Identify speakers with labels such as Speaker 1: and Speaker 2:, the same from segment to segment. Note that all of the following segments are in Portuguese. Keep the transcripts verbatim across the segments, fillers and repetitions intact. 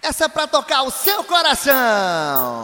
Speaker 1: Essa é pra tocar o seu coração.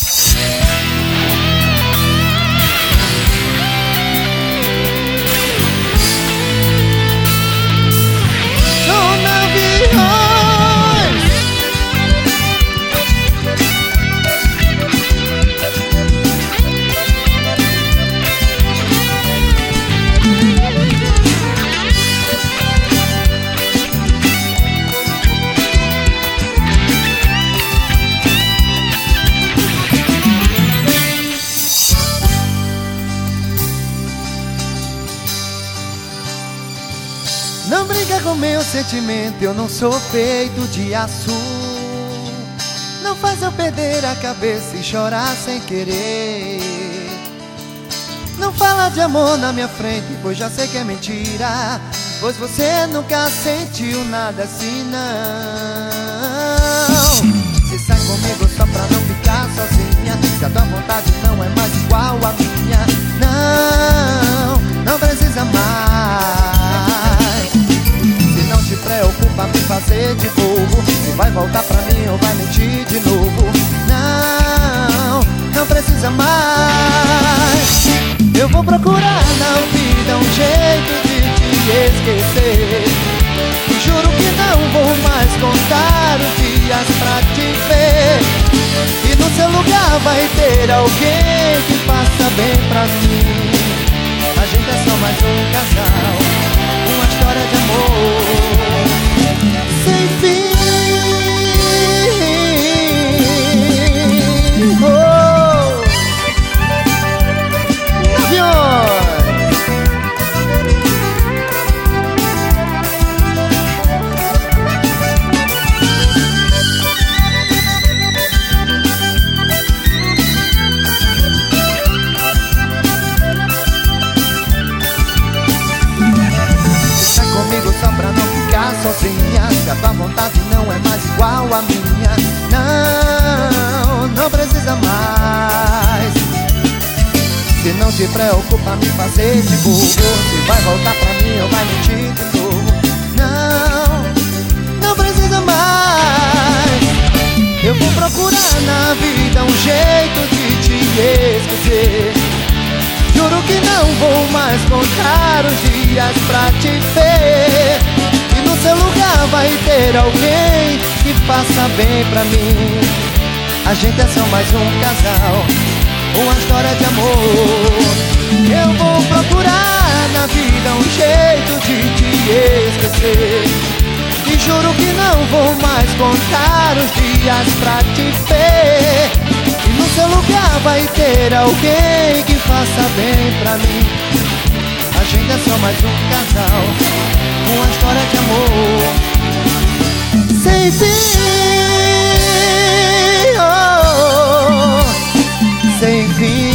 Speaker 1: Não brinca com meu sentimento, eu não sou feito de aço. Não faz eu perder a cabeça e chorar sem querer. Não fala de amor na minha frente, pois já sei que é mentira. Pois você nunca sentiu nada assim, não. Se sai comigo só pra não ficar sozinha, se a tua vontade não é mais igual a minha, não, não precisa mais. Não te preocupa me fazer de bobo, se vai voltar pra mim ou vai mentir de novo. Não, não precisa mais. Eu vou procurar na vida um jeito de te esquecer. E juro que não vou mais contar os dias pra te ver. E no seu lugar vai ter alguém que faça bem pra mim. A gente é só mais um casal, uma história de amor sem fim. Oh, aviões. Está comigo só pra não ficar sozinha, se a tua vontade não é mais igual a minha, não, não precisa mais. Se não te preocupa me fazer de bobo, se vai voltar pra mim ou vai mentir de novo, não, não precisa mais. Eu vou procurar na vida um jeito de te esquecer. Juro que não vou mais contar os dias pra te ver. E no seu lugar vai ter alguém que faça bem pra mim. A gente é só mais um casal, uma história de amor. Eu vou procurar na vida um jeito de te esquecer. E juro que não vou mais contar os dias pra te ver. E no seu lugar vai ter alguém que faça bem pra mim. A gente é só mais um casal, uma história de amor sem fim, oh, sem fim.